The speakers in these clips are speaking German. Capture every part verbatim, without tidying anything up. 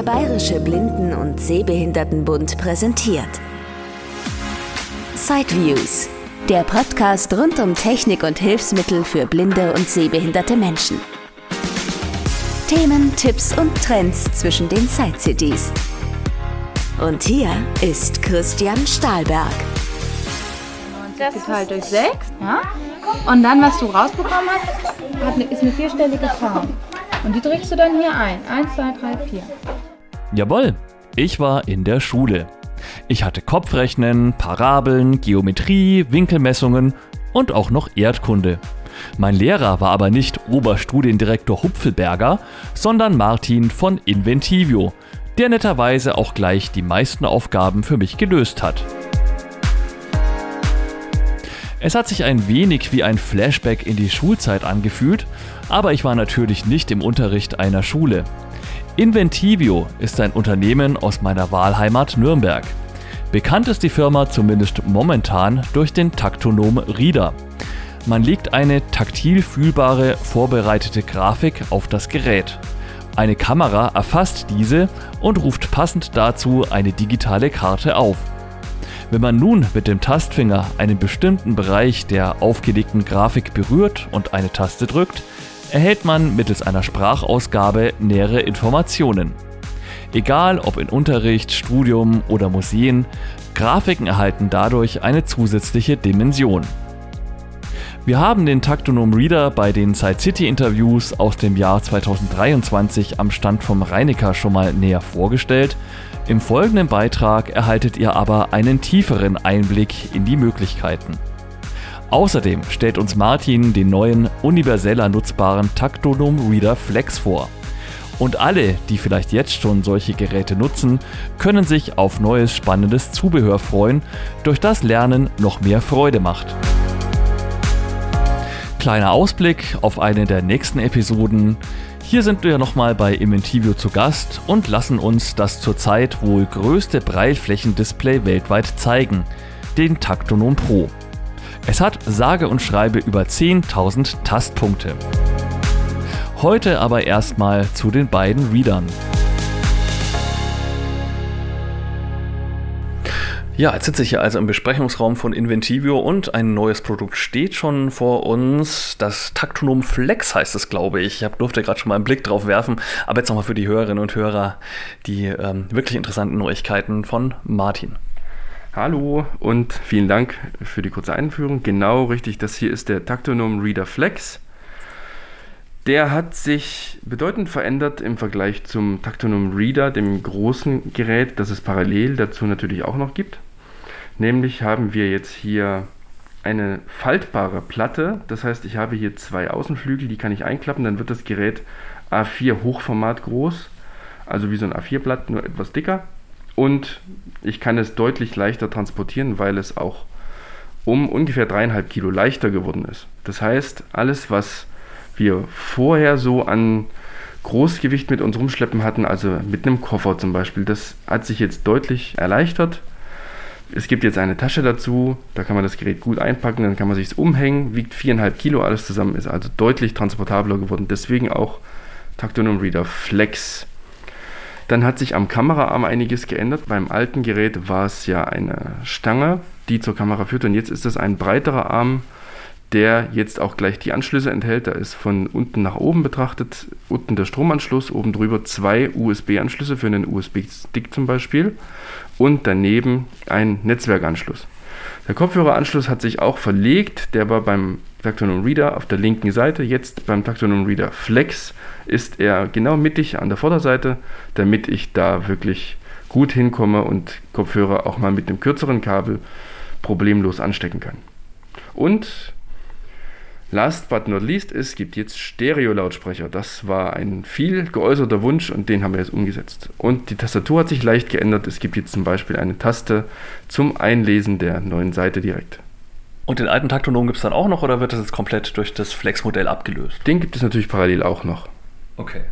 Der Bayerische Blinden- und Sehbehindertenbund präsentiert Sideviews, der Podcast rund um Technik und Hilfsmittel für blinde und sehbehinderte Menschen. Themen, Tipps und Trends zwischen den Side-Cities. Und hier ist Christian Stahlberg. Das geteilt durch sechs, ja? Und dann, was du rausbekommen hast, hat eine, ist eine vierstellige Zahl. Und die trägst du dann hier ein. Eins, zwei, drei, vier. Jawohl, ich war in der Schule. Ich hatte Kopfrechnen, Parabeln, Geometrie, Winkelmessungen und auch noch Erdkunde. Mein Lehrer war aber nicht Oberstudiendirektor Hupfelberger, sondern Martin von Inventivio, der netterweise auch gleich die meisten Aufgaben für mich gelöst hat. Es hat sich ein wenig wie ein Flashback in die Schulzeit angefühlt, aber ich war natürlich nicht im Unterricht einer Schule. Inventivio ist ein Unternehmen aus meiner Wahlheimat Nürnberg. Bekannt ist die Firma zumindest momentan durch den Taktonom Reader. Man legt eine taktil fühlbare, vorbereitete Grafik auf das Gerät. Eine Kamera erfasst diese und ruft passend dazu eine digitale Karte auf. Wenn man nun mit dem Tastfinger einen bestimmten Bereich der aufgelegten Grafik berührt und eine Taste drückt, erhält man mittels einer Sprachausgabe nähere Informationen. Egal ob in Unterricht, Studium oder Museen, Grafiken erhalten dadurch eine zusätzliche Dimension. Wir haben den Taktonom Reader bei den Side-City-Interviews aus dem Jahr zweitausenddreiundzwanzig am Stand vom Reinecker schon mal näher vorgestellt. Im folgenden Beitrag erhaltet ihr aber einen tieferen Einblick in die Möglichkeiten. Außerdem stellt uns Martin den neuen, universeller nutzbaren Taktonom Reader Flex vor. Und alle, die vielleicht jetzt schon solche Geräte nutzen, können sich auf neues spannendes Zubehör freuen, durch das Lernen noch mehr Freude macht. Kleiner Ausblick auf eine der nächsten Episoden. Hier sind wir nochmal bei Inventivio zu Gast und lassen uns das zurzeit wohl größte Brailleflächendisplay weltweit zeigen, den Taktonom Pro. Es hat sage und schreibe über zehntausend Tastpunkte. Heute aber erstmal zu den beiden Readern. Ja, jetzt sitze ich hier also im Besprechungsraum von Inventivio und ein neues Produkt steht schon vor uns. Das Taktonom Flex heißt es, glaube ich. Ich durfte gerade schon mal einen Blick drauf werfen. Aber jetzt nochmal für die Hörerinnen und Hörer die ähm, wirklich interessanten Neuigkeiten von Martin. Hallo und vielen Dank für die kurze Einführung. Genau richtig, das hier ist der Taktonom Reader Flex. Der hat sich bedeutend verändert im Vergleich zum Taktonom Reader, dem großen Gerät, das es parallel dazu natürlich auch noch gibt. Nämlich haben wir jetzt hier eine faltbare Platte, das heißt, ich habe hier zwei Außenflügel, die kann ich einklappen, dann wird das Gerät A vier Hochformat groß, also wie so ein A vier Blatt, nur etwas dicker. Und ich kann es deutlich leichter transportieren, weil es auch um ungefähr dreieinhalb Kilo leichter geworden ist. Das heißt, alles, was wir vorher so an Großgewicht mit uns rumschleppen hatten, also mit einem Koffer zum Beispiel, das hat sich jetzt deutlich erleichtert. Es gibt jetzt eine Tasche dazu, da kann man das Gerät gut einpacken, dann kann man sich es umhängen, wiegt viereinhalb Kilo, alles zusammen ist also deutlich transportabler geworden, deswegen auch Taktonom Reader Flex. Dann hat sich am Kameraarm einiges geändert. Beim alten Gerät war es ja eine Stange, die zur Kamera führt, und jetzt ist es ein breiterer Arm, der jetzt auch gleich die Anschlüsse enthält. Da ist von unten nach oben betrachtet, unten der Stromanschluss, oben drüber zwei U S B-Anschlüsse für einen U S B-Stick zum Beispiel und daneben ein Netzwerkanschluss. Der Kopfhöreranschluss hat sich auch verlegt, der war beim Taktonom Reader auf der linken Seite, jetzt beim Taktonom Reader Flex ist er genau mittig an der Vorderseite, damit ich da wirklich gut hinkomme und Kopfhörer auch mal mit dem kürzeren Kabel problemlos anstecken kann. Und last but not least, es gibt jetzt Stereo-Lautsprecher. Das war ein viel geäußerter Wunsch und den haben wir jetzt umgesetzt. Und die Tastatur hat sich leicht geändert. Es gibt jetzt zum Beispiel eine Taste zum Einlesen der neuen Seite direkt. Und den alten Taktonom gibt es dann auch noch oder wird das jetzt komplett durch das Flex-Modell abgelöst? Den gibt es natürlich parallel auch noch. Okay.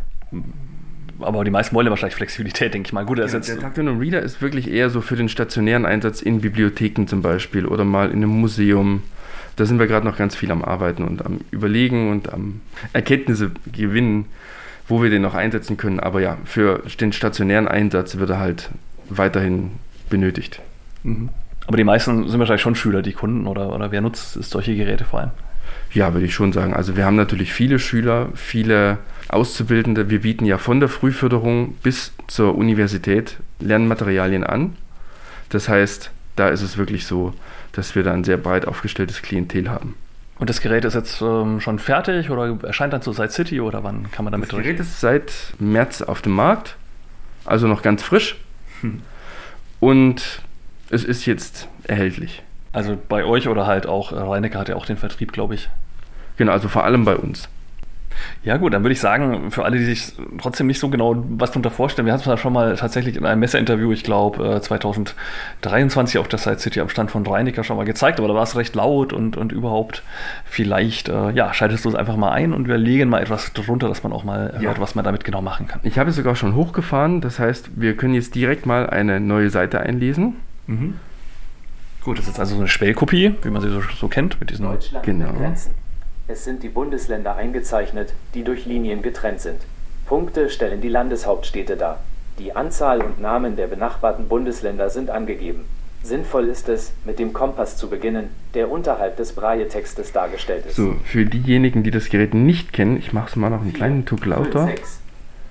Aber die meisten wollen ja wahrscheinlich Flexibilität, denke ich mal. Gut, das ja, jetzt der Taktonom Reader ist wirklich eher so für den stationären Einsatz in Bibliotheken zum Beispiel oder mal in einem Museum. Da sind wir gerade noch ganz viel am Arbeiten und am Überlegen und am Erkenntnisse gewinnen, wo wir den noch einsetzen können. Aber ja, für den stationären Einsatz wird er halt weiterhin benötigt. Mhm. Aber die meisten sind wahrscheinlich schon Schüler, die Kunden, oder, oder wer nutzt solche Geräte vor allem? Ja, würde ich schon sagen. Also wir haben natürlich viele Schüler, viele Auszubildende. Wir bieten ja von der Frühförderung bis zur Universität Lernmaterialien an. Das heißt, da ist es wirklich so, dass wir da ein sehr breit aufgestelltes Klientel haben. Und das Gerät ist jetzt ähm, schon fertig oder erscheint dann zur Site City oder wann kann man damit durch? Das Gerät ist seit März auf dem Markt, also noch ganz frisch. Hm. Und es ist jetzt erhältlich. Also bei euch oder halt auch, Reinecker hat ja auch den Vertrieb, glaube ich. Genau, also vor allem bei uns. Ja gut, dann würde ich sagen, für alle, die sich trotzdem nicht so genau was darunter vorstellen, wir hatten es ja schon mal tatsächlich in einem Messeinterview, ich glaube zwanzig dreiundzwanzig auf der Site City am Stand von Reinecker schon mal gezeigt, aber da war es recht laut und, und überhaupt vielleicht, äh, ja, schaltest du es einfach mal ein und wir legen mal etwas drunter, dass man auch mal hört, ja, was man damit genau machen kann. Ich habe es sogar schon hochgefahren, das heißt, wir können jetzt direkt mal eine neue Seite einlesen. Mhm. Gut, das ist also so eine Schwellkopie, wie man sie so, so kennt, mit diesen Deutschland genau. Grenzen. Es sind die Bundesländer eingezeichnet, die durch Linien getrennt sind. Punkte stellen die Landeshauptstädte dar. Die Anzahl und Namen der benachbarten Bundesländer sind angegeben. Sinnvoll ist es, mit dem Kompass zu beginnen, der unterhalb des Braille-Textes dargestellt ist. So, für diejenigen, die das Gerät nicht kennen, ich mache es mal noch einen kleinen Tuck lauter. sechs.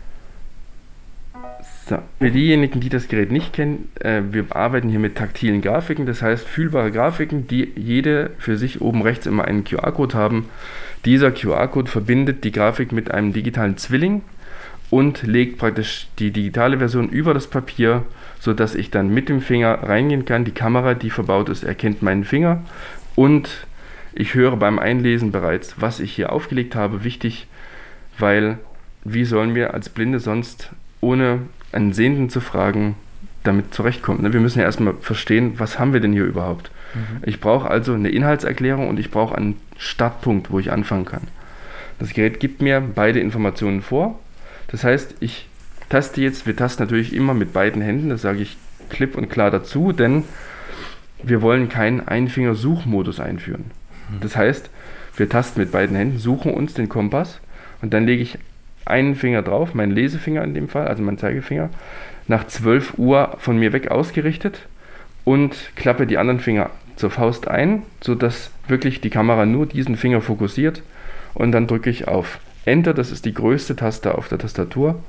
So, für diejenigen, die das Gerät nicht kennen, äh, wir arbeiten hier mit taktilen Grafiken, das heißt fühlbare Grafiken, die jede für sich oben rechts immer einen Q R-Code haben. Dieser Q R-Code verbindet die Grafik mit einem digitalen Zwilling und legt praktisch die digitale Version über das Papier, sodass ich dann mit dem Finger reingehen kann. Die Kamera, die verbaut ist, erkennt meinen Finger und ich höre beim Einlesen bereits, was ich hier aufgelegt habe. Wichtig, weil wie sollen wir als Blinde sonst ohne einen Sehenden zu fragen, damit zurechtkommen. Wir müssen ja erstmal verstehen, was haben wir denn hier überhaupt. Mhm. Ich brauche also eine Inhaltserklärung und ich brauche einen Startpunkt, wo ich anfangen kann. Das Gerät gibt mir beide Informationen vor. Das heißt, ich taste jetzt, wir tasten natürlich immer mit beiden Händen, das sage ich klipp und klar dazu, denn wir wollen keinen Einfinger-Suchmodus einführen. Mhm. Das heißt, wir tasten mit beiden Händen, suchen uns den Kompass und dann lege ich einen Finger drauf, mein Lesefinger in dem Fall, also mein Zeigefinger, nach zwölf Uhr von mir weg ausgerichtet und klappe die anderen Finger zur Faust ein, sodass wirklich die Kamera nur diesen Finger fokussiert und dann drücke ich auf Enter, das ist die größte Taste auf der Tastatur.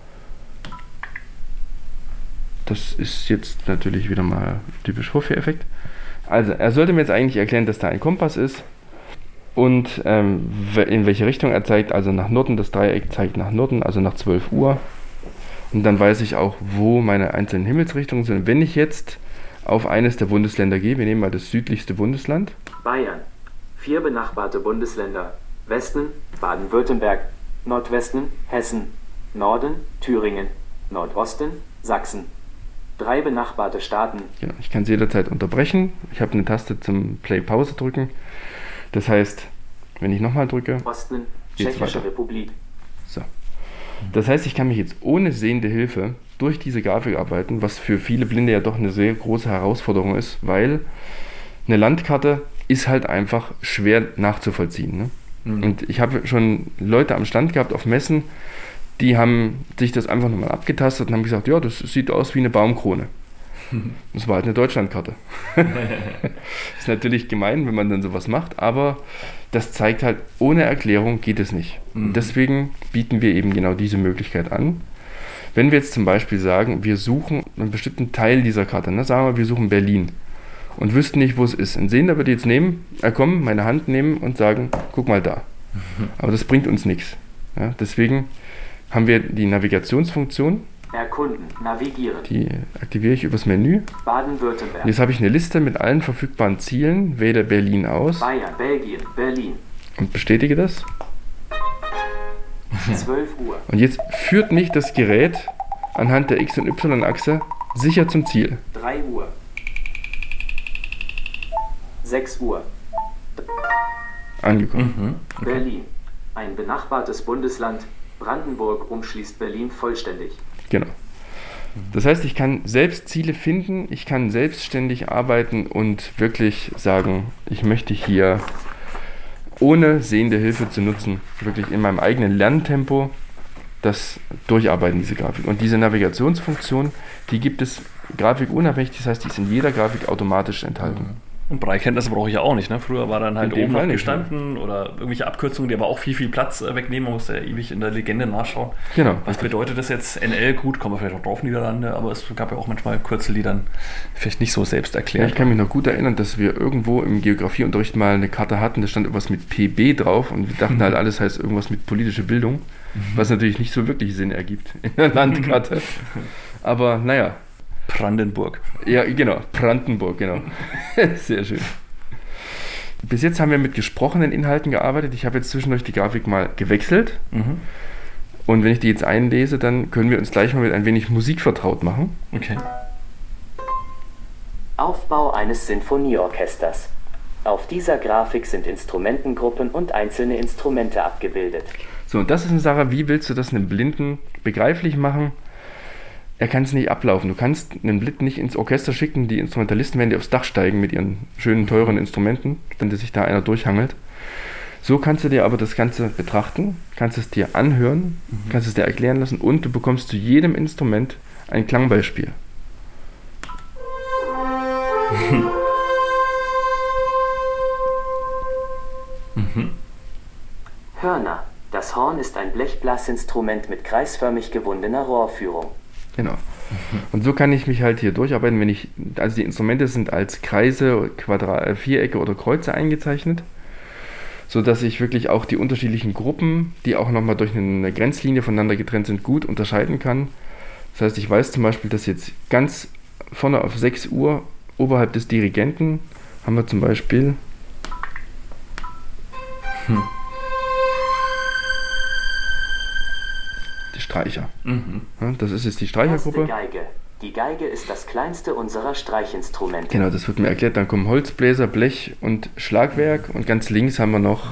Das ist jetzt natürlich wieder mal typisch Vorführeffekt. Also, er sollte mir jetzt eigentlich erklären, dass da ein Kompass ist. Und ähm, in welche Richtung er zeigt, also nach Norden, das Dreieck zeigt nach Norden, also nach zwölf Uhr. Und dann weiß ich auch, wo meine einzelnen Himmelsrichtungen sind. Wenn ich jetzt auf eines der Bundesländer gehe, wir nehmen mal das südlichste Bundesland. Bayern, vier benachbarte Bundesländer, Westen, Baden-Württemberg, Nordwesten, Hessen, Norden, Thüringen, Nordosten, Sachsen. Drei benachbarte Staaten. Genau, ich kann es jederzeit unterbrechen. Ich habe eine Taste zum Play-Pause drücken. Das heißt, wenn ich nochmal drücke, Osten, Tschechische Republik. So. Das heißt, ich kann mich jetzt ohne sehende Hilfe durch diese Grafik arbeiten, was für viele Blinde ja doch eine sehr große Herausforderung ist, weil eine Landkarte ist halt einfach schwer nachzuvollziehen. Ne? Mhm. Und ich habe schon Leute am Stand gehabt auf Messen, die haben sich das einfach nochmal abgetastet und haben gesagt, ja, das sieht aus wie eine Baumkrone. Das war halt eine Deutschlandkarte. Ist natürlich gemein, wenn man dann sowas macht, aber das zeigt halt, ohne Erklärung geht es nicht. Mhm. Und deswegen bieten wir eben genau diese Möglichkeit an. Wenn wir jetzt zum Beispiel sagen, wir suchen einen bestimmten Teil dieser Karte, ne? Sagen wir, wir suchen Berlin und wüssten nicht, wo es ist. Ein Sehender würde jetzt nehmen, er kommen, meine Hand nehmen und sagen, guck mal da. Mhm. Aber das bringt uns nichts. Ja? Deswegen haben wir die Navigationsfunktion. Erkunden, navigieren. Die aktiviere ich übers Menü. Baden-Württemberg. Jetzt habe ich eine Liste mit allen verfügbaren Zielen, wähle Berlin aus. Bayern, Belgien, Berlin. Und bestätige das. zwölf Uhr. Und jetzt führt mich das Gerät anhand der X- und Y-Achse sicher zum Ziel. drei Uhr. sechs Uhr. Angekommen. Mhm. Okay. Berlin. Ein benachbartes Bundesland. Brandenburg umschließt Berlin vollständig. Genau. Das heißt, ich kann selbst Ziele finden, ich kann selbstständig arbeiten und wirklich sagen, ich möchte hier ohne sehende Hilfe zu nutzen, wirklich in meinem eigenen Lerntempo das durcharbeiten, diese Grafik. Und diese Navigationsfunktion, die gibt es grafikunabhängig, das heißt, die ist in jeder Grafik automatisch enthalten. Mhm. Und Braillekenntnisse brauche ich ja auch nicht. Ne? Früher war dann halt oben noch nicht, gestanden ja. oder irgendwelche Abkürzungen, die aber auch viel, viel Platz äh, wegnehmen. Man muss ja ewig in der Legende nachschauen. Genau. Was bedeutet das jetzt? N L, gut, kommen wir vielleicht auch drauf, Niederlande, aber es gab ja auch manchmal Kürzel, die dann vielleicht nicht so selbst erklären. Ja, ich kann mich noch gut erinnern, dass wir irgendwo im Geografieunterricht mal eine Karte hatten, da stand irgendwas mit P B drauf und wir dachten mhm. halt, alles heißt irgendwas mit politische Bildung, mhm. was natürlich nicht so wirklich Sinn ergibt in der Landkarte. Aber naja. Brandenburg. Ja, genau. Brandenburg, genau. Sehr schön. Bis jetzt haben wir mit gesprochenen Inhalten gearbeitet. Ich habe jetzt zwischendurch die Grafik mal gewechselt. Mhm. Und wenn ich die jetzt einlese, dann können wir uns gleich mal mit ein wenig Musik vertraut machen. Okay. Aufbau eines Sinfonieorchesters. Auf dieser Grafik sind Instrumentengruppen und einzelne Instrumente abgebildet. So, und das ist eine Sache, wie willst du das einem Blinden begreiflich machen? Er kann es nicht ablaufen. Du kannst einen Blinden nicht ins Orchester schicken, die Instrumentalisten werden die aufs Dach steigen mit ihren schönen, teuren Instrumenten, wenn sich da einer durchhangelt. So kannst du dir aber das Ganze betrachten, kannst es dir anhören, mhm. kannst es dir erklären lassen und du bekommst zu jedem Instrument ein Klangbeispiel. Mhm. Hörner. Das Horn ist ein Blechblasinstrument mit kreisförmig gewundener Rohrführung. Genau. Und so kann ich mich halt hier durcharbeiten, wenn ich, also die Instrumente sind als Kreise, Quadra- Vierecke oder Kreuze eingezeichnet, sodass ich wirklich auch die unterschiedlichen Gruppen, die auch nochmal durch eine Grenzlinie voneinander getrennt sind, gut unterscheiden kann. Das heißt, ich weiß zum Beispiel, dass jetzt ganz vorne auf sechs Uhr oberhalb des Dirigenten haben wir zum Beispiel hm. die Streicher. Mhm. Ja, das ist jetzt die Streichergruppe. Erste Geige. Die Geige ist das kleinste unserer Streichinstrumente. Genau, das wird mir erklärt. Dann kommen Holzbläser, Blech und Schlagwerk. Und ganz links haben wir noch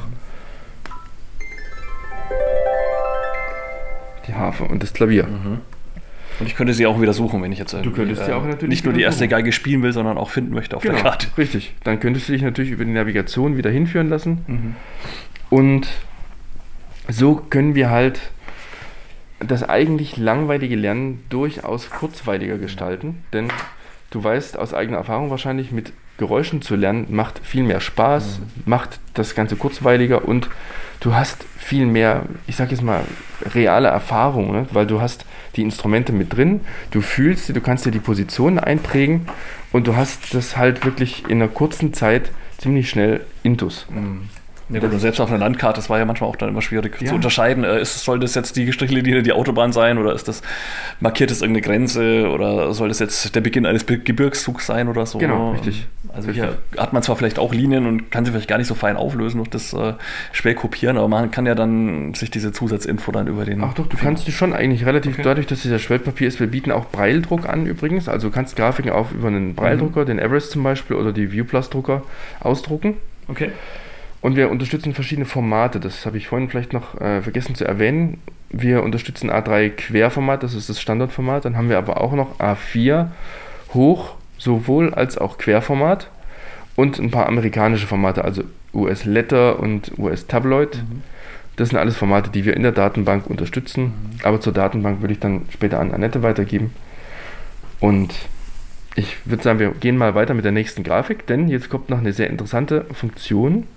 die Harfe und das Klavier. Mhm. Und ich könnte sie auch wieder suchen, wenn ich jetzt du könntest sie auch natürlich nicht nur die erste Geige spielen will, sondern auch finden möchte auf genau, der Karte. Richtig. Dann könntest du dich natürlich über die Navigation wieder hinführen lassen. Mhm. Und so können wir halt das eigentlich langweilige Lernen durchaus kurzweiliger gestalten, denn du weißt aus eigener Erfahrung wahrscheinlich, mit Geräuschen zu lernen macht viel mehr Spaß, mhm. macht das Ganze kurzweiliger und du hast viel mehr, ich sag jetzt mal, reale Erfahrung, ne? Weil du hast die Instrumente mit drin, du fühlst sie, du kannst dir die Positionen einprägen und du hast das halt wirklich in einer kurzen Zeit ziemlich schnell intus. Mhm. Ja, gut, und selbst auf einer Landkarte, das war ja manchmal auch dann immer schwierig ja. zu unterscheiden. Ist, soll das jetzt die gestrichelte Linie die Autobahn sein oder ist das, markiert das irgendeine Grenze oder soll das jetzt der Beginn eines Gebirgszugs sein oder so? Genau, richtig. Also richtig. Hier hat man zwar vielleicht auch Linien und kann sie vielleicht gar nicht so fein auflösen durch das äh, schwer kopieren, aber man kann ja dann sich diese Zusatzinfo dann über den... Ach doch, du Finger. kannst die schon eigentlich relativ, okay. dadurch, dass dieser Schwellpapier ist, wir bieten auch Braille-Druck an übrigens, also du kannst Grafiken auch über einen Braille-Drucker, mhm. den Everest zum Beispiel oder die ViewPlus-Drucker ausdrucken. Okay. Und wir unterstützen verschiedene Formate, das habe ich vorhin vielleicht noch äh, vergessen zu erwähnen. Wir unterstützen A drei Querformat, das ist das Standardformat. Dann haben wir aber auch noch A vier Hoch, sowohl als auch Querformat. Und ein paar amerikanische Formate, also U S Letter und U S Tabloid. Mhm. Das sind alles Formate, die wir in der Datenbank unterstützen. Mhm. Aber zur Datenbank würde ich dann später an Annette weitergeben. Und ich würde sagen, wir gehen mal weiter mit der nächsten Grafik, denn jetzt kommt noch eine sehr interessante Funktion,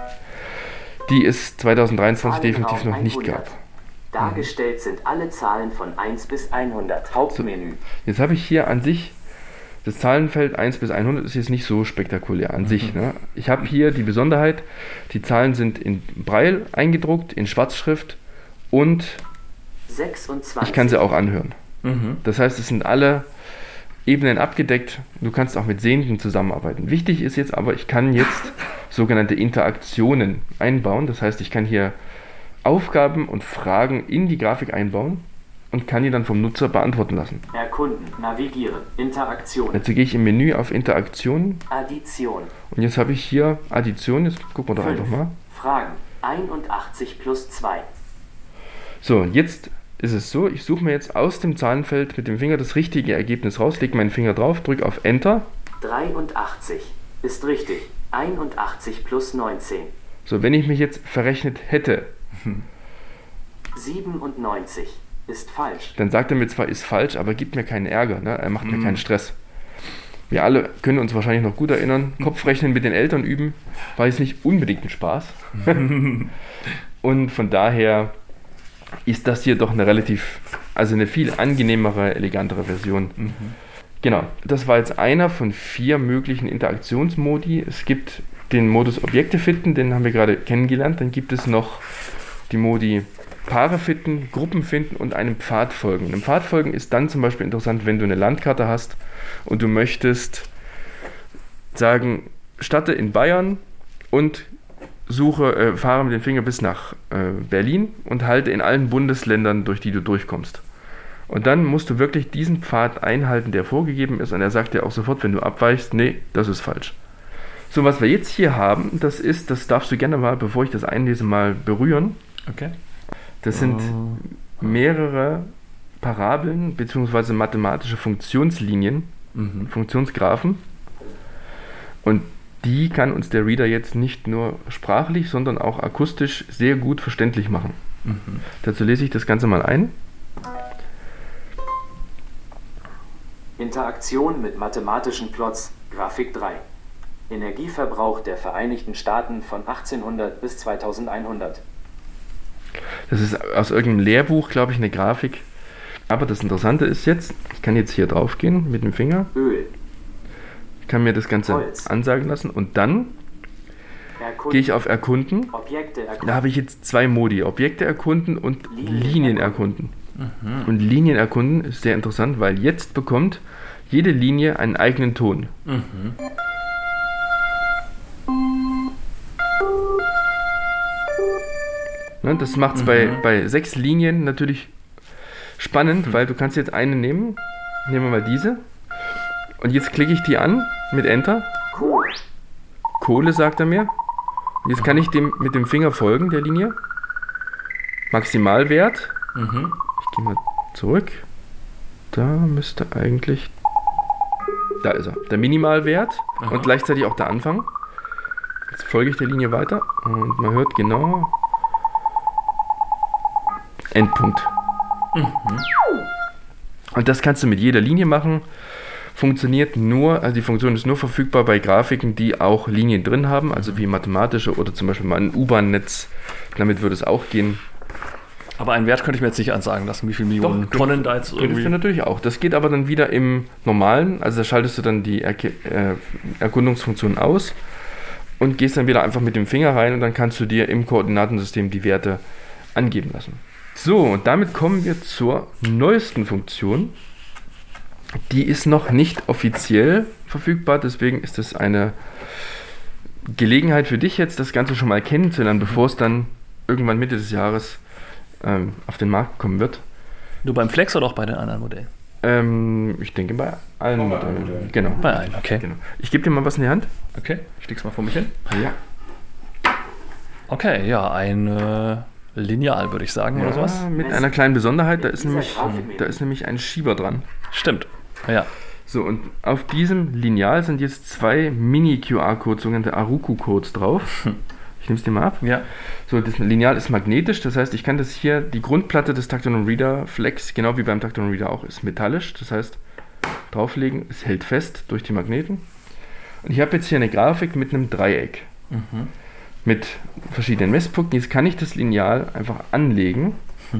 die es zwanzig dreiundzwanzig definitiv noch nicht gab. Dargestellt sind alle Zahlen von eins bis hundert. Hauptmenü. So, jetzt habe ich hier an sich, das Zahlenfeld eins bis hundert ist jetzt nicht so spektakulär an mhm. sich. Ne? Ich habe hier die Besonderheit, die Zahlen sind in Braille eingedruckt, in Schwarzschrift und sechsundzwanzig. Ich kann sie auch anhören. Mhm. Das heißt, es sind alle Ebenen abgedeckt. Du kannst auch mit Sehenden zusammenarbeiten. Wichtig ist jetzt aber, ich kann jetzt sogenannte Interaktionen einbauen. Das heißt, ich kann hier Aufgaben und Fragen in die Grafik einbauen und kann die dann vom Nutzer beantworten lassen. Erkunden, navigieren, Interaktion. Jetzt gehe ich im Menü auf Interaktion. Addition. Und jetzt habe ich hier Addition. Jetzt gucken wir doch einfach mal. Fragen. einundachtzig plus zwei. So, jetzt ist es so, ich suche mir jetzt aus dem Zahlenfeld mit dem Finger das richtige Ergebnis raus, lege meinen Finger drauf, drücke auf Enter. dreiundachtzig ist richtig. einundachtzig plus neunzehn. So, wenn ich mich jetzt verrechnet hätte, siebenundneunzig ist falsch. Dann sagt er mir zwar, ist falsch, aber gibt mir keinen Ärger, ne? Er macht mir keinen Stress. Wir alle können uns wahrscheinlich noch gut erinnern, Kopfrechnen mit den Eltern üben, war jetzt nicht unbedingt ein Spaß. Und von daher ist das hier doch eine relativ, also eine viel angenehmere, elegantere Version. Mhm. Genau, das war jetzt einer von vier möglichen Interaktionsmodi. Es gibt den Modus Objekte fitten, den haben wir gerade kennengelernt. Dann gibt es noch die Modi Paare fitten, Gruppen finden und einem Pfad folgen. Einem Pfad folgen ist dann zum Beispiel interessant, wenn du eine Landkarte hast und du möchtest sagen, starte in Bayern und suche, äh, fahre mit dem Finger bis nach äh, Berlin und halte in allen Bundesländern, durch die du durchkommst. Und dann musst du wirklich diesen Pfad einhalten, der vorgegeben ist, und er sagt dir auch sofort, wenn du abweichst, nee, das ist falsch. So, was wir jetzt hier haben, das ist, das darfst du gerne mal, bevor ich das einlese, mal berühren. Okay. Das sind mehrere Parabeln bzw. mathematische Funktionslinien, mhm. Funktionsgraphen. Und die kann uns der Reader jetzt nicht nur sprachlich, sondern auch akustisch sehr gut verständlich machen. Mhm. Dazu lese ich das Ganze mal ein. Interaktion mit mathematischen Plots, Grafik drei. Energieverbrauch der Vereinigten Staaten von achtzehnhundert bis zweitausendeinhundert. Das ist aus irgendeinem Lehrbuch, glaube ich, eine Grafik. Aber das Interessante ist jetzt, ich kann jetzt hier drauf gehen mit dem Finger. Öl. Ich kann mir das Ganze Holz. ansagen lassen und dann erkunden. Gehe ich auf Erkunden. Objekte erkunden. Da habe ich jetzt zwei Modi, Objekte erkunden und Linien, Linien erkunden. Mhm. Und Linien erkunden ist sehr interessant, weil jetzt bekommt jede Linie einen eigenen Ton. Mhm. Ne, das macht es mhm. bei, bei sechs Linien natürlich spannend, mhm. weil du kannst jetzt eine nehmen. Nehmen wir mal diese. Und jetzt klicke ich die an mit Enter. Kohle. Kohle, sagt er mir. Und jetzt kann ich dem mit dem Finger folgen, der Linie. Maximalwert. Mhm. Ich gehe mal zurück. Da müsste eigentlich... Da ist er. Der Minimalwert. Aha. Und gleichzeitig auch der Anfang. Jetzt folge ich der Linie weiter. Und man hört genau... Endpunkt. Mhm. Und das kannst du mit jeder Linie machen. Funktioniert nur, also die Funktion ist nur verfügbar bei Grafiken, die auch Linien drin haben, also wie mathematische oder zum Beispiel mal ein U-Bahn-Netz. Damit würde es auch gehen. Aber einen Wert könnte ich mir jetzt nicht ansagen lassen, wie viele Millionen Doch, Tonnen da jetzt irgendwie... Könntest du natürlich auch. Das geht aber dann wieder im Normalen, also da schaltest du dann die Erke- äh, Erkundungsfunktion aus und gehst dann wieder einfach mit dem Finger rein und dann kannst du dir im Koordinatensystem die Werte angeben lassen. So, und damit kommen wir zur neuesten Funktion. Die ist noch nicht offiziell verfügbar, deswegen ist es eine Gelegenheit für dich jetzt, das Ganze schon mal kennenzulernen, bevor es dann irgendwann Mitte des Jahres ähm, auf den Markt kommen wird. Nur beim Flex oder auch bei den anderen Modellen? Ähm, ich denke bei allen oh, Modellen. Modellen. Genau. Bei allen, okay. Genau. Ich gebe dir mal was in die Hand. Okay, ich leg's mal vor mich hin. Ja. Okay, ja, ein... Äh Lineal, würde ich sagen, ja, oder sowas. Mit einer kleinen Besonderheit, da ist, nämlich, da ist nämlich ein Schieber dran. Stimmt, ja. So, und auf diesem Lineal sind jetzt zwei Mini-Q R-Codes, sogenannte Aruku-Codes drauf. Ich nehme es dir mal ab. Ja. So, das Lineal ist magnetisch, das heißt, ich kann das hier, die Grundplatte des Taktonom Reader Flex, genau wie beim Taktonom Reader auch, ist metallisch. Das heißt, drauflegen, es hält fest durch die Magneten. Und ich habe jetzt hier eine Grafik mit einem Dreieck. Mhm. Mit verschiedenen Messpunkten. Jetzt kann ich das Lineal einfach anlegen.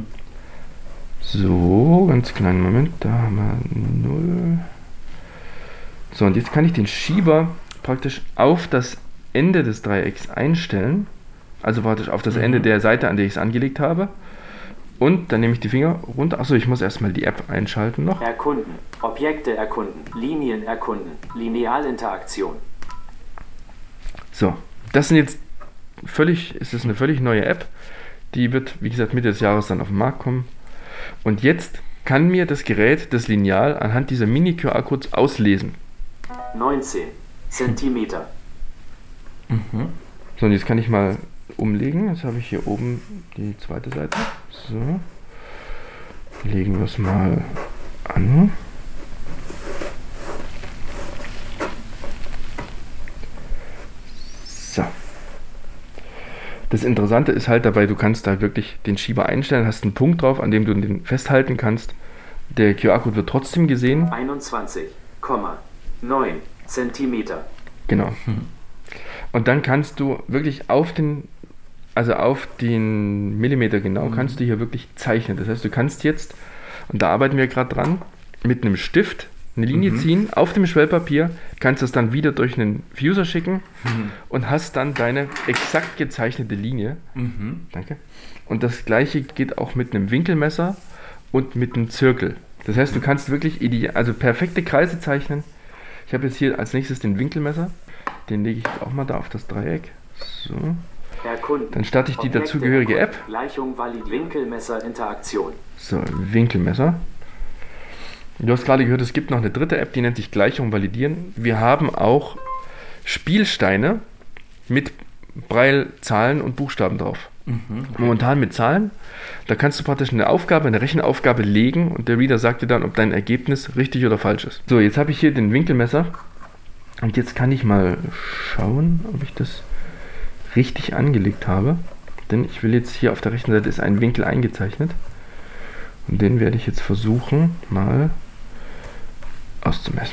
So, ganz kleinen Moment. Da haben wir null. So, und jetzt kann ich den Schieber praktisch auf das Ende des Dreiecks einstellen. Also praktisch auf das mhm. Ende der Seite, an der ich es angelegt habe. Und dann nehme ich die Finger runter. Achso, ich muss erstmal die App einschalten noch. Erkunden, Objekte erkunden, Linien erkunden, Linealinteraktion. So, das sind jetzt völlig, ist es eine völlig neue App. Die wird, wie gesagt, Mitte des Jahres dann auf den Markt kommen. Und jetzt kann mir das Gerät, das Lineal, anhand dieser Mini-Q R-Codes auslesen. neunzehn Zentimeter. Mhm. So, und jetzt kann ich mal umlegen. Jetzt habe ich hier oben die zweite Seite. So. Legen wir es mal an. So. Das Interessante ist halt dabei, du kannst da wirklich den Schieber einstellen, hast einen Punkt drauf, an dem du den festhalten kannst. Der Q R-Code wird trotzdem gesehen. einundzwanzig Komma neun Zentimeter. Genau. Und dann kannst du wirklich auf den, also auf den Millimeter genau, kannst du hier wirklich zeichnen. Das heißt, du kannst jetzt, und da arbeiten wir gerade dran, mit einem Stift eine Linie mhm. ziehen auf dem Schwellpapier, kannst das dann wieder durch einen Fuser schicken mhm. und hast dann deine exakt gezeichnete Linie. Mhm. Danke. Und das gleiche geht auch mit einem Winkelmesser und mit einem Zirkel. Das heißt, du kannst wirklich ideal, also perfekte Kreise zeichnen. Ich habe jetzt hier als nächstes den Winkelmesser. Den lege ich jetzt auch mal da auf das Dreieck. So. Dann starte ich die dazugehörige App. Gleichung valid Winkelmesser Interaktion. So, Winkelmesser. Du hast gerade gehört, es gibt noch eine dritte App, die nennt sich Gleichung validieren. Wir haben auch Spielsteine mit Braille-Zahlen und Buchstaben drauf. Mhm, okay. Momentan mit Zahlen. Da kannst du praktisch eine Aufgabe, eine Rechenaufgabe legen und der Reader sagt dir dann, ob dein Ergebnis richtig oder falsch ist. So, jetzt habe ich hier den Winkelmesser und jetzt kann ich mal schauen, ob ich das richtig angelegt habe. Denn ich will jetzt hier auf der rechten Seite ist ein Winkel eingezeichnet und den werde ich jetzt versuchen mal auszumessen.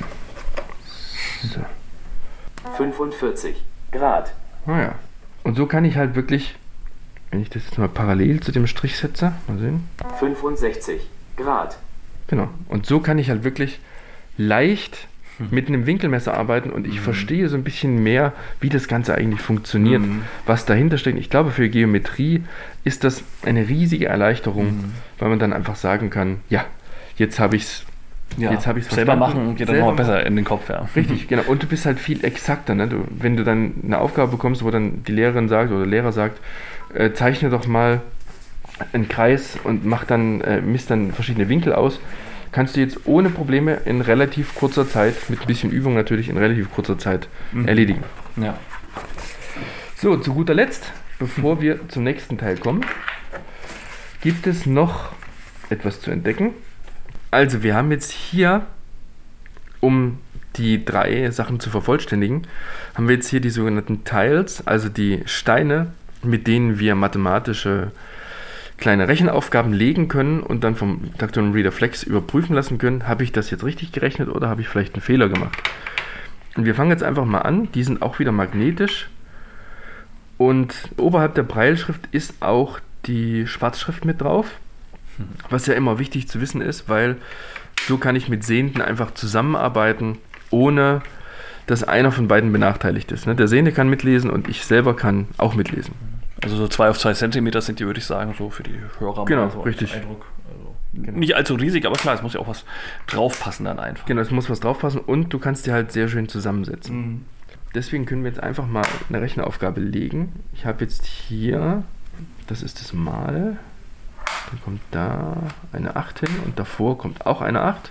So. fünfundvierzig Grad. Naja. Und so kann ich halt wirklich, wenn ich das jetzt mal parallel zu dem Strich setze, mal sehen. fünfundsechzig Grad. Genau. Und so kann ich halt wirklich leicht mit einem Winkelmesser arbeiten und ich mhm. verstehe so ein bisschen mehr, wie das Ganze eigentlich funktioniert, mhm. was dahinter steckt. Ich glaube, für Geometrie ist das eine riesige Erleichterung, mhm. weil man dann einfach sagen kann, ja, jetzt habe ich es Ja, jetzt habe ich es selber machen geht dann nochmal besser in den Kopf, ja. Richtig, genau. Und du bist halt viel exakter. Ne? Du, wenn du dann eine Aufgabe bekommst, wo dann die Lehrerin sagt oder der Lehrer sagt, äh, zeichne doch mal einen Kreis und mach dann, äh, misst dann verschiedene Winkel aus, kannst du jetzt ohne Probleme in relativ kurzer Zeit, mit ein bisschen Übung natürlich, in relativ kurzer Zeit mhm. erledigen. Ja. So, zu guter Letzt, bevor wir zum nächsten Teil kommen, gibt es noch etwas zu entdecken. Also wir haben jetzt hier, um die drei Sachen zu vervollständigen, haben wir jetzt hier die sogenannten Tiles, also die Steine, mit denen wir mathematische kleine Rechenaufgaben legen können und dann vom Tactonum Reader Flex überprüfen lassen können, habe ich das jetzt richtig gerechnet oder habe ich vielleicht einen Fehler gemacht. Und wir fangen jetzt einfach mal an, die sind auch wieder magnetisch und oberhalb der Brailleschrift ist auch die Schwarzschrift mit drauf. Was ja immer wichtig zu wissen ist, weil so kann ich mit Sehenden einfach zusammenarbeiten, ohne dass einer von beiden benachteiligt ist. Der Sehende kann mitlesen und ich selber kann auch mitlesen. Also so zwei auf zwei Zentimeter sind die, würde ich sagen, so für die Hörer. Genau, so richtig. Eindruck. Also genau. Nicht allzu riesig, aber klar, es muss ja auch was draufpassen dann einfach. Genau, es muss was draufpassen und du kannst die halt sehr schön zusammensetzen. Mhm. Deswegen können wir jetzt einfach mal eine Rechenaufgabe legen. Ich habe jetzt hier, das ist das Mal... Dann kommt da eine acht hin und davor kommt auch eine acht.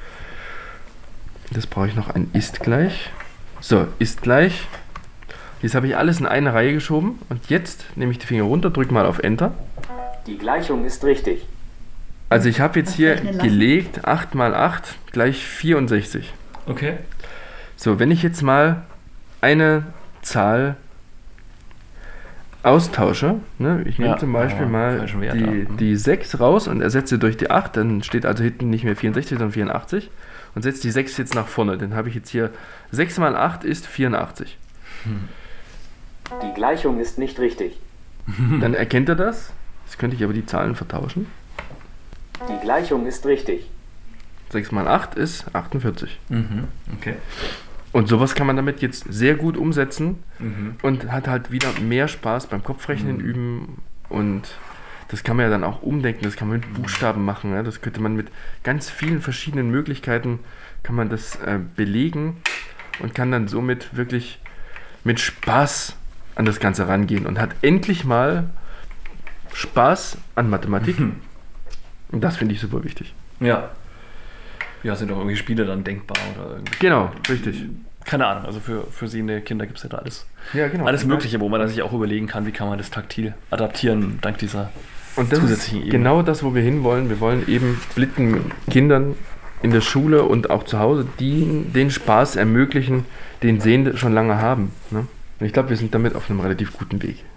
Das brauche ich noch ein ist gleich. So, ist gleich. Jetzt habe ich alles in eine Reihe geschoben und jetzt nehme ich die Finger runter, drücke mal auf Enter. Die Gleichung ist richtig. Also ich habe jetzt hier gelegt acht mal acht gleich vierundsechzig. Okay. So, wenn ich jetzt mal eine Zahl austausche, ne? Ich nehme ja, zum Beispiel ja, mal die, die sechs raus und ersetze durch die acht, dann steht also hinten nicht mehr vierundsechzig, sondern vierundachtzig und setze die sechs jetzt nach vorne. Dann habe ich jetzt hier sechs mal acht ist vierundachtzig. Die Gleichung ist nicht richtig. Dann erkennt er das. Jetzt könnte ich aber die Zahlen vertauschen. Die Gleichung ist richtig. sechs mal acht ist achtundvierzig. Mhm. Okay. Und sowas kann man damit jetzt sehr gut umsetzen mhm. und hat halt wieder mehr Spaß beim Kopfrechnen mhm. üben und das kann man ja dann auch umdenken, das kann man mit Buchstaben machen, ja? Das könnte man mit ganz vielen verschiedenen Möglichkeiten kann man das äh, belegen und kann dann somit wirklich mit Spaß an das Ganze rangehen und hat endlich mal Spaß an Mathematik mhm. und das finde ich super wichtig. Ja. Ja, sind doch irgendwie Spiele dann denkbar oder irgendwie. Genau, richtig. Keine Ahnung, also für, für sehende Kinder gibt es ja da alles, ja, genau. alles Mögliche, wo man dann sich auch überlegen kann, wie kann man das taktil adaptieren, dank dieser und das zusätzlichen Ebene. Genau das, wo wir hinwollen. Wir wollen eben blinden Kindern in der Schule und auch zu Hause die, den Spaß ermöglichen, den Sehende schon lange haben. Ne? Und ich glaube, wir sind damit auf einem relativ guten Weg.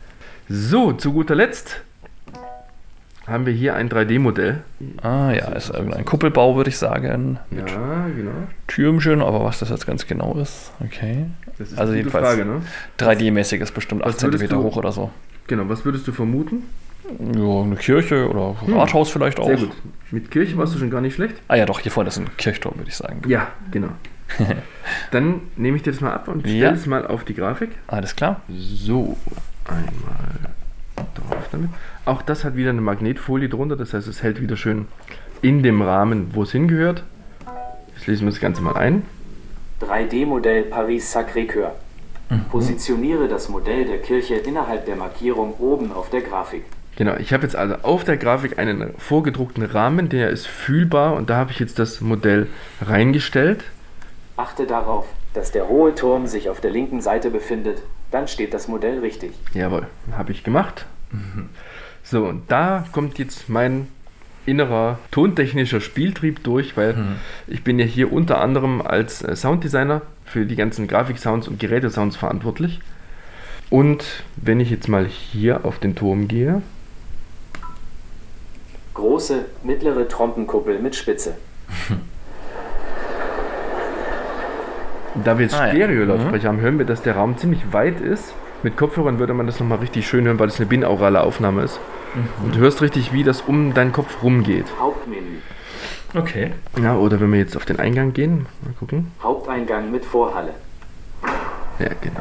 So, zu guter Letzt haben wir hier ein drei D-Modell. Ah ja, ist irgendein Kuppelbau, würde ich sagen. Mit Ja, genau. Türmchen, aber was das jetzt ganz genau ist, okay. Das ist Also eine gute jedenfalls Frage, ne? drei D-mäßig ist bestimmt Was acht würdest Zentimeter du- hoch oder so. Genau, was würdest du vermuten? Ja, eine Kirche oder Rathaus vielleicht auch. Sehr gut. Mit Kirche warst du schon gar nicht schlecht. Ah ja, doch, hier vorne ist ein Kirchturm, würde ich sagen. Ja, genau. Dann nehme ich dir das mal ab und stelle Ja. es mal auf die Grafik. Alles klar. So, einmal drauf damit. Auch das hat wieder eine Magnetfolie drunter, das heißt, es hält wieder schön in dem Rahmen, wo es hingehört. Jetzt lesen wir das Ganze mal ein. drei D-Modell Paris Sacré-Cœur. Positioniere das Modell der Kirche innerhalb der Markierung oben auf der Grafik. Genau, ich habe jetzt also auf der Grafik einen vorgedruckten Rahmen, der ist fühlbar und da habe ich jetzt das Modell reingestellt. Achte darauf, dass der hohe Turm sich auf der linken Seite befindet, dann steht das Modell richtig. Jawohl, habe ich gemacht. So, und da kommt jetzt mein innerer tontechnischer Spieltrieb durch, weil Mhm. ich bin ja hier unter anderem als äh, Sounddesigner für die ganzen Grafiksounds und Gerätesounds verantwortlich. Und wenn ich jetzt mal hier auf den Turm gehe, Große, mittlere Trompenkuppel mit Spitze. da wir jetzt Ah, ja. Stereo-Lautsprecher haben, hören wir, dass der Raum ziemlich weit ist. Mit Kopfhörern würde man das nochmal richtig schön hören, weil das eine binaurale Aufnahme ist. Und du hörst richtig, wie das um deinen Kopf rumgeht. Hauptmenü. Okay. Ja, oder wenn wir jetzt auf den Eingang gehen, mal gucken. Haupteingang mit Vorhalle. Ja, genau.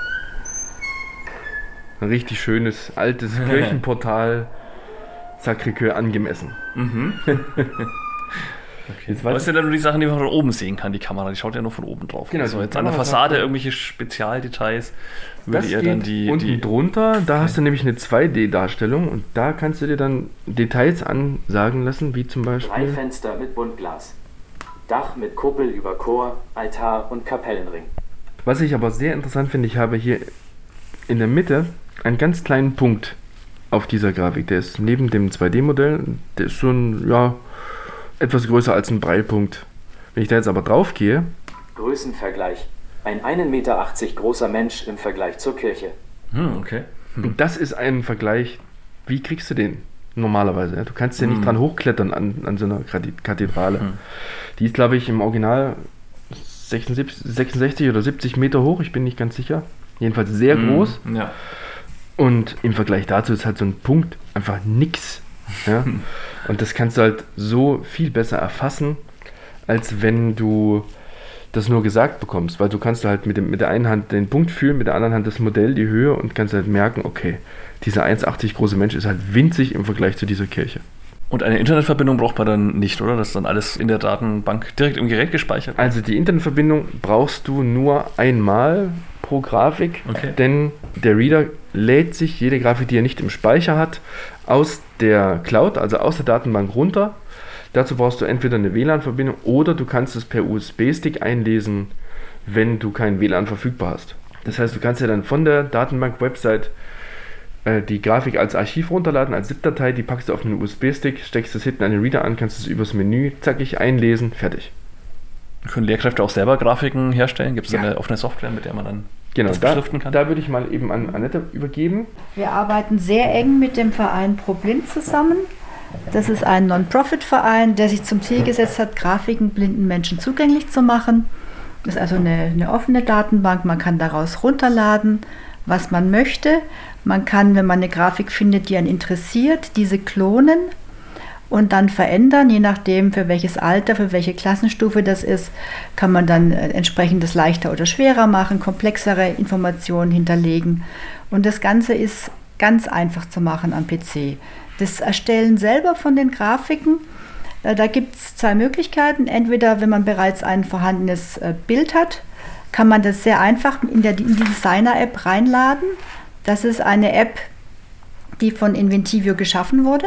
Ein richtig schönes, altes Kirchenportal, Sacré-Cœur angemessen. Jetzt Aber weiß es sind ja nur die Sachen, die man von oben sehen kann, die Kamera. Die schaut ja nur von oben drauf. Genau, Also die jetzt an der Kamera Fassade schaut- irgendwelche Spezialdetails würde das ihr geht dann die... unten die drunter, da hast du nämlich eine zwei D-Darstellung und da kannst du dir dann Details ansagen lassen, wie zum Drei Beispiel... Fenster mit Buntglas. Dach mit Kuppel über Chor, Altar und Kapellenring. Was ich aber sehr interessant finde, ich habe hier in der Mitte einen ganz kleinen Punkt auf dieser Grafik. Der ist neben dem zwei D-Modell, der ist so ein, ja, etwas größer als ein Breitpunkt. Wenn ich da jetzt aber drauf gehe, Größenvergleich. Ein ein Meter achtzig großer Mensch im Vergleich zur Kirche. Hm, okay. und das ist ein Vergleich, wie kriegst du den normalerweise? Ja? Du kannst ja nicht dran hochklettern an, an so einer Kati- Kathedrale. Die ist, glaube ich, im Original sechsundsiebzig, sechsundsechzig oder siebzig Meter hoch, ich bin nicht ganz sicher. Jedenfalls sehr groß. Ja. Und im Vergleich dazu ist halt so ein Punkt einfach nix. Ja? Und das kannst du halt so viel besser erfassen, als wenn du das nur gesagt bekommst. Weil du kannst halt mit, dem, mit der einen Hand den Punkt fühlen, mit der anderen Hand das Modell, die Höhe und kannst halt merken, okay, dieser eins Komma achtzig große Mensch ist halt winzig im Vergleich zu dieser Kirche. Und eine Internetverbindung braucht man dann nicht, oder? Das ist dann alles in der Datenbank direkt im Gerät gespeichert? Also die Internetverbindung brauchst du nur einmal pro Grafik, Okay. denn der Reader lädt sich jede Grafik, die er nicht im Speicher hat, aus der Cloud, also aus der Datenbank runter. Dazu brauchst du entweder eine W L A N-Verbindung oder du kannst es per U S B-Stick einlesen, wenn du kein W L A N verfügbar hast. Das heißt, du kannst ja dann von der Datenbank-Website äh, die Grafik als Archiv runterladen, als ZIP-Datei, die packst du auf einen U S B-Stick, steckst es hinten an den Reader an, kannst es übers Menü zackig einlesen, fertig. Können Lehrkräfte auch selber Grafiken herstellen? Gibt es Ja. eine offene Software, mit der man dann Genau, das da, beschriften kann? da würde ich mal eben an Annette übergeben. Wir arbeiten sehr eng mit dem Verein ProBlind zusammen. Das ist ein Non-Profit-Verein, der sich zum Ziel gesetzt hat, Grafiken blinden Menschen zugänglich zu machen. Das ist also eine, eine offene Datenbank. Man kann daraus runterladen, was man möchte. Man kann, wenn man eine Grafik findet, die einen interessiert, diese klonen und dann verändern, je nachdem für welches Alter, für welche Klassenstufe das ist, kann man dann äh, entsprechend das leichter oder schwerer machen, komplexere Informationen hinterlegen. Und das Ganze ist ganz einfach zu machen am P C. Das Erstellen selber von den Grafiken, äh, da gibt es zwei Möglichkeiten. Entweder, wenn man bereits ein vorhandenes äh, Bild hat, kann man das sehr einfach in, der, in die Designer-App reinladen. Das ist eine App, die von Inventivio geschaffen wurde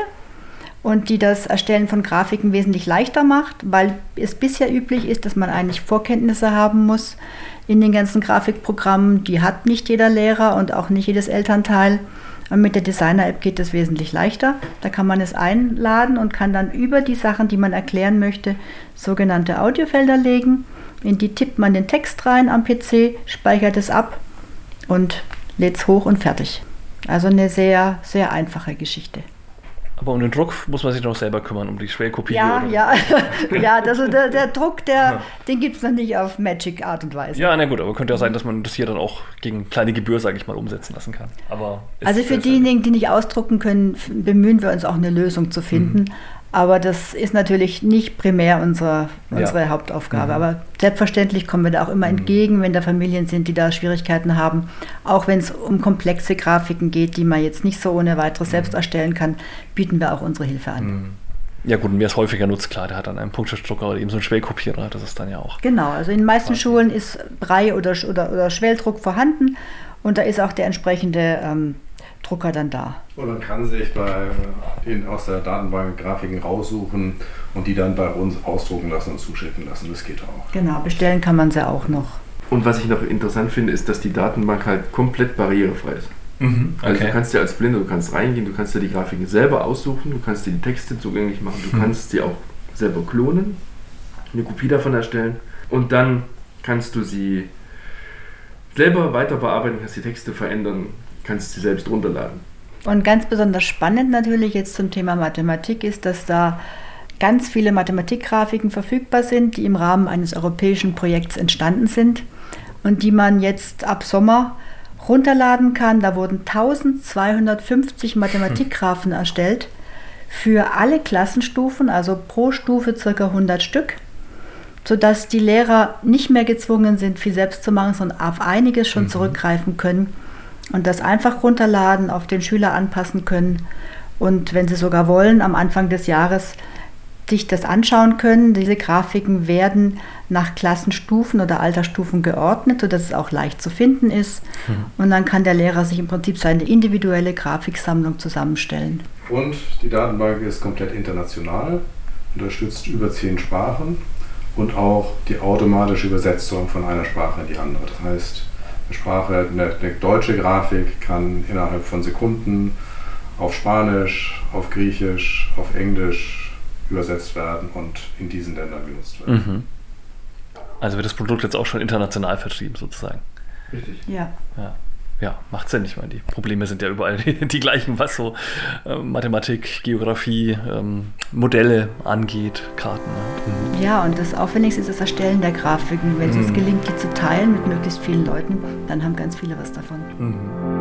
und die das Erstellen von Grafiken wesentlich leichter macht, weil es bisher üblich ist, dass man eigentlich Vorkenntnisse haben muss in den ganzen Grafikprogrammen. Die hat nicht jeder Lehrer und auch nicht jedes Elternteil. Und mit der Designer-App geht es wesentlich leichter. Da kann man es einladen und kann dann über die Sachen, die man erklären möchte, sogenannte Audiofelder legen. In die tippt man den Text rein am P C, speichert es ab und lädt es hoch und fertig. Also eine sehr, sehr einfache Geschichte. Aber um den Druck muss man sich noch selber kümmern, um die Schwellkopie. Ja, oder? ja, ja, also der, der Druck, der, ja. den gibt es noch nicht auf Magic Art und Weise. Ja, na gut, aber könnte ja sein, dass man das hier dann auch gegen kleine Gebühr, sage ich mal, umsetzen lassen kann. Aber also für diejenigen, die nicht ausdrucken können, bemühen wir uns auch eine Lösung zu finden. Mhm. Aber das ist natürlich nicht primär unsere, unsere ja. Hauptaufgabe. Mhm. Aber selbstverständlich kommen wir da auch immer mhm. entgegen, wenn da Familien sind, die da Schwierigkeiten haben. Auch wenn es um komplexe Grafiken geht, die man jetzt nicht so ohne weiteres mhm. selbst erstellen kann, bieten wir auch unsere Hilfe an. Mhm. Ja gut, und wer es häufiger nutzt, klar, der hat dann einen Punkteschlucker oder eben so einen Schwellkopierer, das ist dann ja auch. Genau, also in den meisten Schulen ist Brei- oder, oder, oder Schwelldruck vorhanden und da ist auch der entsprechende ähm, Drucker dann da. Und man kann sich bei, in, aus der Datenbank Grafiken raussuchen und die dann bei uns ausdrucken lassen und zuschicken lassen. Das geht auch. Genau, bestellen kann man sie auch noch. Und was ich noch interessant finde, ist, dass die Datenbank halt komplett barrierefrei ist. Mhm, okay. Also du kannst dir als Blinder, du kannst reingehen, du kannst dir die Grafiken selber aussuchen, du kannst dir die Texte zugänglich machen, du mhm. kannst sie auch selber klonen, eine Kopie davon erstellen und dann kannst du sie selber weiter bearbeiten, kannst die Texte verändern, kannst sie selbst runterladen. Und ganz besonders spannend natürlich jetzt zum Thema Mathematik ist, dass da ganz viele Mathematikgrafiken verfügbar sind, die im Rahmen eines europäischen Projekts entstanden sind und die man jetzt ab Sommer runterladen kann. Da wurden eintausendzweihundertfünfzig Mathematikgrafen erstellt für alle Klassenstufen, also pro Stufe ca. hundert Stück, sodass die Lehrer nicht mehr gezwungen sind, viel selbst zu machen, sondern auf einiges schon mhm. zurückgreifen können und das einfach runterladen, auf den Schüler anpassen können und wenn sie sogar wollen, am Anfang des Jahres sich das anschauen können. Diese Grafiken werden nach Klassenstufen oder Altersstufen geordnet, sodass es auch leicht zu finden ist. Mhm. Und dann kann der Lehrer sich im Prinzip seine individuelle Grafiksammlung zusammenstellen. Und die Datenbank ist komplett international, unterstützt über zehn Sprachen und auch die automatische Übersetzung von einer Sprache in die andere. Das heißt, eine Sprache, eine, eine deutsche Grafik kann innerhalb von Sekunden auf Spanisch, auf Griechisch, auf Englisch übersetzt werden und in diesen Ländern genutzt werden. Mhm. Also wird das Produkt jetzt auch schon international vertrieben sozusagen. Richtig. Ja. Ja, ja, macht Sinn. Ich meine, die Probleme sind ja überall die, die gleichen, was so äh, Mathematik, Geografie, ähm, Modelle angeht, Karten. Ne? Mhm. Ja, und das Aufwendigste ist das Erstellen der Grafiken. Wenn mhm. es gelingt, die zu teilen mit möglichst vielen Leuten, dann haben ganz viele was davon. Mhm.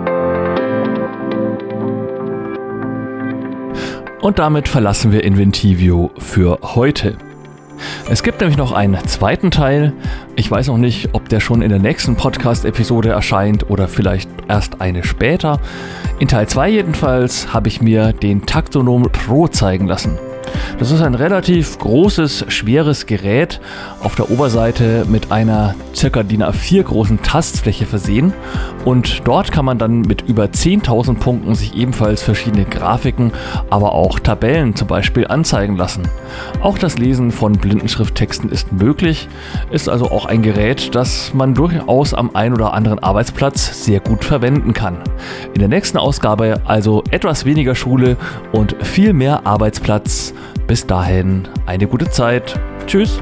Und damit verlassen wir Inventivio für heute. Es gibt nämlich noch einen zweiten Teil. Ich weiß noch nicht, ob der schon in der nächsten Podcast-Episode erscheint oder vielleicht erst eine später. In Teil zwei jedenfalls habe ich mir den Taktonom Pro zeigen lassen. Das ist ein relativ großes, schweres Gerät, auf der Oberseite mit einer ca. D I N A vier großen Tastfläche versehen und dort kann man dann mit über zehntausend Punkten sich ebenfalls verschiedene Grafiken, aber auch Tabellen zum Beispiel anzeigen lassen. Auch das Lesen von Blindenschrifttexten ist möglich, ist also auch ein Gerät, das man durchaus am ein oder anderen Arbeitsplatz sehr gut verwenden kann. In der nächsten Ausgabe also etwas weniger Schule und viel mehr Arbeitsplatz. Bis dahin eine gute Zeit. Tschüss.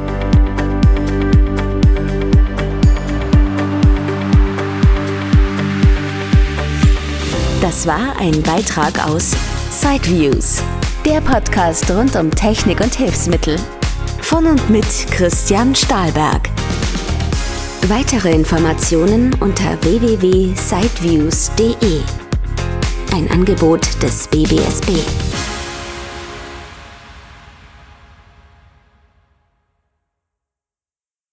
Das war ein Beitrag aus Sideviews, der Podcast rund um Technik und Hilfsmittel. Von und mit Christian Stahlberg. Weitere Informationen unter w w w punkt sideviews punkt d e. Ein Angebot des B B S B.